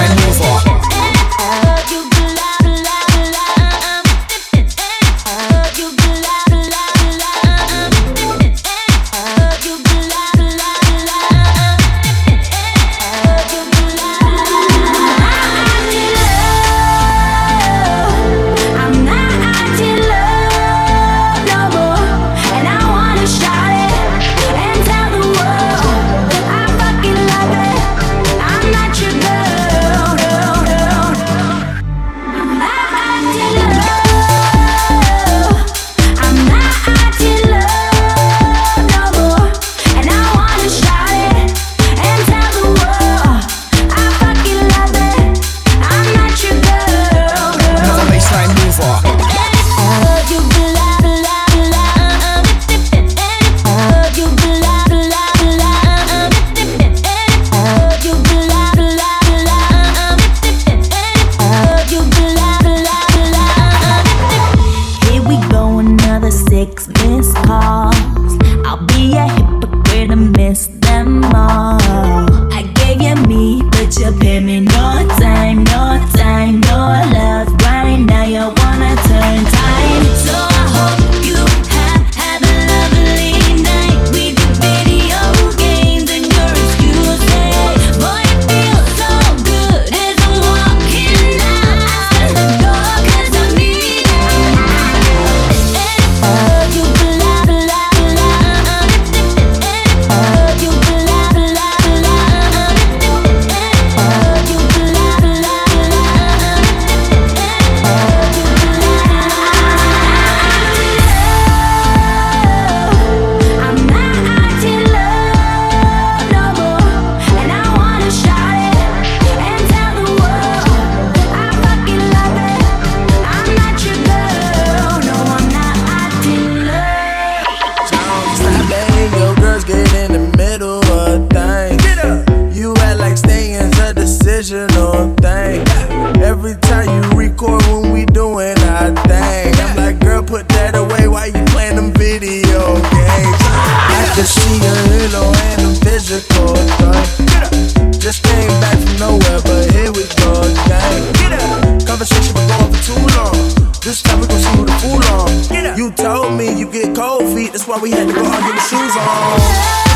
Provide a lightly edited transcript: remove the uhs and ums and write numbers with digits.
baseline mover. Six missed calls. I'll be a hypocrite and miss them all. I gave you me, but you paid me no time, no time, no love. Right now you wanna turn time. So I hope you have a lovely night with your video games and your excuses. Boy, it feels so good as I'm walking out the door, 'cause I need thing. Every time you record when we doing our thing, I'm like, girl, put that away while you playing them video games. I can see a halo and a physical thing. Just came back from nowhere, but here we go again. Conversation been going for too long. This time we gon' see who the fool on. You told me you get cold feet, that's why we had to go out and get the shoes on.